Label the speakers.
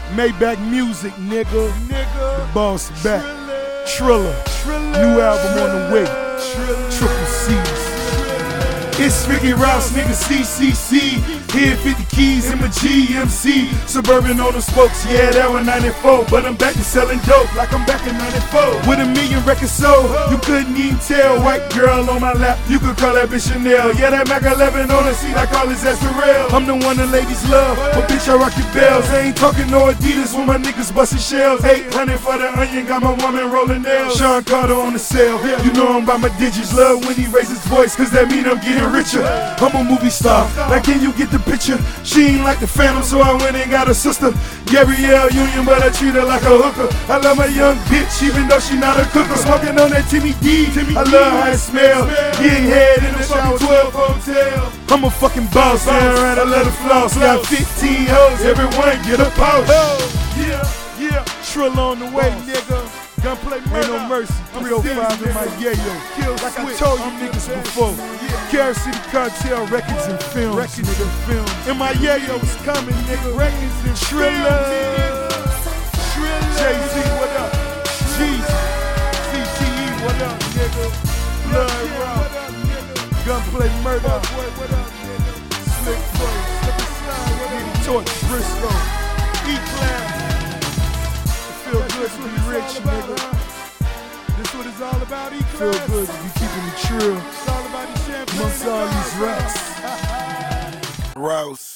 Speaker 1: Maybach Music, nigga. The boss back. Triller. New album on the way. Triple C's. It's Ricky Rouse, nigga, CCC. Here 50 keys in my GMC. Suburban on the spokes, yeah, that one 94. But I'm back to selling dope like I'm back in 94. With a million records sold, you couldn't even tell. White girl on my lap, you could call that bitch Chanel. Yeah, that Mac 11 on the seat, I call it Zestarel. I'm the one the ladies love, but bitch, I rock your bells. I ain't talking no Adidas when my niggas bustin' shells. 800 for the onion, got my woman rolling nails. Sean Carter on the sale, you know I'm by my digits. Love when he raises his voice, cause that mean I'm getting richer. I'm a movie star, like can you get the picture? She ain't like the Phantom, so I went and got a sister, Gabrielle Union, but I treat her like a hooker. I love my young bitch, even though she not a cooker. Smoking on that Timmy D, I love how it smell. Getting head in the shower, 12 hotel. I'm a fucking boss, man, I love the floss. Got 15 hoes, everyone get a pulse. Yeah, Trill on the way, nigga. Gunplay Murder, ain't no mercy. 305 in my yayo. Like I told you niggas before. Carol City Cartel, records and films. And my yayo is coming, nigga. Records and Triller. Jay-Z, what up? Jeezy. CTE, what up, nigga? Blood Rock. Gunplay Murder. Slick Flow. Getting Torch, Briscoe. E-Class. Feel good to be rich, nigga. This what it's all about, E-Class. Feel good to be keeping it true. It's all about the champagne. Amongst all these rats. Rouse.